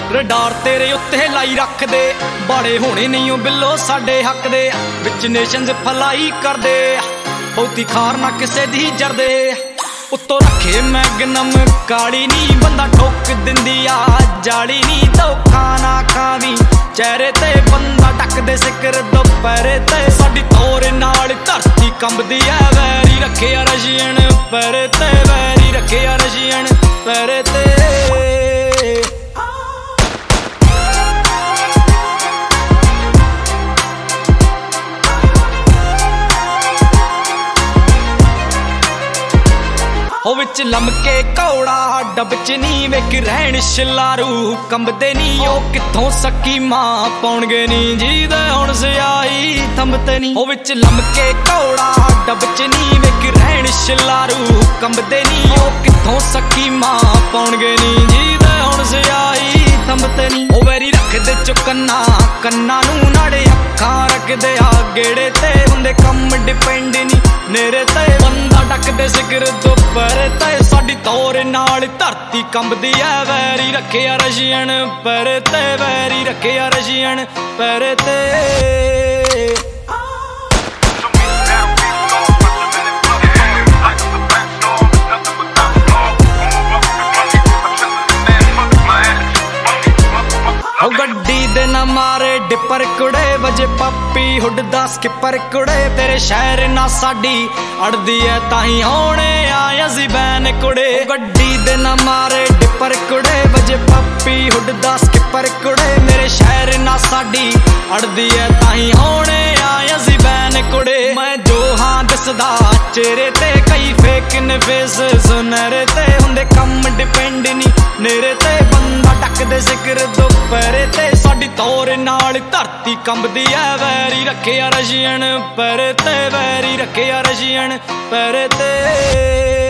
Radar ਤੇਰੇ ਉੱਤੇ ਲਾਈ ਰੱਖਦੇ, ਬਾੜੇ ਹੋਣੇ ਨਹੀਂ ਉਹ ਬਿੱਲੋ ਸਾਡੇ ਹੱਕ ਦੇ। ਵਿੱਚ ਨੇਸ਼ਨਸ ਫਲਾਈ ਕਰਦੇ, ਬਹੁਤੀ ਖਾਰ ਨਾ ਕਿਸੇ ਦੀ ਜਰਦੇ। ਉੱਤੋਂ ਰੱਖੇ ਮੈਗਨਮ ਕਾਲੀ ਨੀ, ਬੰਦਾ ਠੋਕ ਦਿੰਦੀ ਆ ਜਾਲੀ ਨੀ। ਧੋਖਾ ਨਾ ਖਾਵੀਂ ਚਿਹਰੇ ਤੇ, ਬੰਦਾ ਢੱਕਦੇ ਸਿਕਰ ਦੁਪਹਿਰੇ ਤੇ। ਸਾਡੀ ਤੋਰ ਨਾਲ ਧਰਤੀ ਕੰਬਦੀ ਐ, ਵੈਰੀ ਰੱਖਿਆ ਰਸ਼ੀਅਨ ਪੈਰੇ ਤੇ, ਵੈਰੀ ਰੱਖਿਆ ਰਸ਼ੀਅਨ ਪੈਰੇ ਤੇ। ਉਹ ਵਿੱਚ ਲਮਕੇ ਕੌੜਾ ਡੱਬ ਚ ਨੀ, ਵੇਖ ਰਹਿਣ ਸ਼ਿਲਾਰੂ ਕੰਬਦੇ ਨੀ। ਉਹ ਕਿੱਥੋਂ ਸਕੀਮਾਂ ਪਾਉਣਗੇ ਨੀ, ਜਿਹਦੇ ਹੁਣ ਸਿਆਹੀ ਥੰਬਤੇ ਨੀ। ਉਹ ਵਿੱਚ ਲਮਕੇ ਕੌੜਾ ਡੱਬ ਚ ਨੀ, ਵੇਖ ਰਹਿਣ ਸ਼ਿਲਾਰੂ ਕੰਬਦੇ ਨੀ। ਉਹ ਕਿੱਥੋਂ ਸਕੀਮਾਂ ਪਾਉਣਗੇ ਨੀ, ਜਿਹਦੇ ਹੁਣ ਸਿਆਹੀ ਥੰਬਤੇ ਨੀ। ਉਹ ਵੈਰੀ ਰੱਖਦੇ ਚੁਕੰਨਾ ਕੰਨਾਂ ਨੂੰ, ਨਾਲੇ ਅੱਖਾਂ ਰੱਖਦੇ ਆ ਗੇੜੇ ਤੇ। ਹੁੰਦੇ ਕੰਮ ਡਿਪੈਂਡ ਨੀ ਨੇਰੇ ਤੇ, ਬੰਦਾ ਢੱਕਦੇ ਸਿਗਰ ਦੁਪਹਿਰੇ ਤੇ। ਸਾਡੀ ਤੋਰ ਨਾਲ ਧਰਤੀ ਕੰਬਦੀ ਐ, ਵੈਰੀ ਰੱਖਿਆ ਰਸ਼ੀਅਨ ਪੈਰੇ ਤੇ, ਵੈਰੀ ਰੱਖਿਆ ਰਸ਼ੀਅਨ ਪੈਰੇ ਤੇ। ਉਹ ਗੱਡੀ ਦੇ ਨਾ ਮਾਰੇ ਡਿੱਪਰ ਕੁੜੇ, ਵਜੇ ਪੱਪੀ ਹੁੱਡ ਦਾ ਸਕਿੱਪਰ ਕੁੜੇ। ਤੇਰੇ ਸ਼ਹਿਰ ਨਾ ਸਾਡੀ ਅੜਦੀ ਐ, ਤਾਹੀਂ ਹੋਣੇ ਆਏ ਅਸੀਂ ਬੈਨ ਕੁੜੇ। ਗੱਡੀ ਦੇ ਨਾ ਮਾਰੇ ਡਿੱਪਰ ਕੁੜੇ, ਵਜੇ ਪੱਪੀ ਹੁੱਡ ਦਾ ਸਕਿੱਪਰ ਕੁੜੇ। ਮੇਰੇ ਸ਼ਹਿਰ ਨਾ ਸਾਡੀ ਅੜਦੀ ਐ, ਤਾਹੀਂ ਹੋਣੇ ਆਏ ਅਸੀਂ ਬੈਨ ਕੁੜੇ। ਮੈਂ ਜੋ ਹਾਂ ਦੱਸਦਾ ਚਿਹਰੇ ਤੇ, ਕਈ ਫੇਕ ਨੇ ਫੇਸ ਸੁਨਹਿਰੇ ਤੇ। ਹੁੰਦੇ ਕੰਮ ਡਿਪੈਂਡ ਨੀ ਨੇਰੇ ਤੇ, ਬੰਦਾ ਢੱਕਦੇ ਸਿਕਰ ਦੁਪਹਿਰੇ ਤੇ। ਸਾਡੀ ਤੋਰ ਨਾਲ ਧਰਤੀ ਕੰਬਦੀ ਐ, ਵੈਰੀ ਰੱਖਿਆ ਰਸ਼ੀਅਨ ਪੈਰੇ ਤੇ, ਵੈਰੀ ਰੱਖਿਆ ਰਸ਼ੀਅਨ ਪੈਰੇ ਤੇ।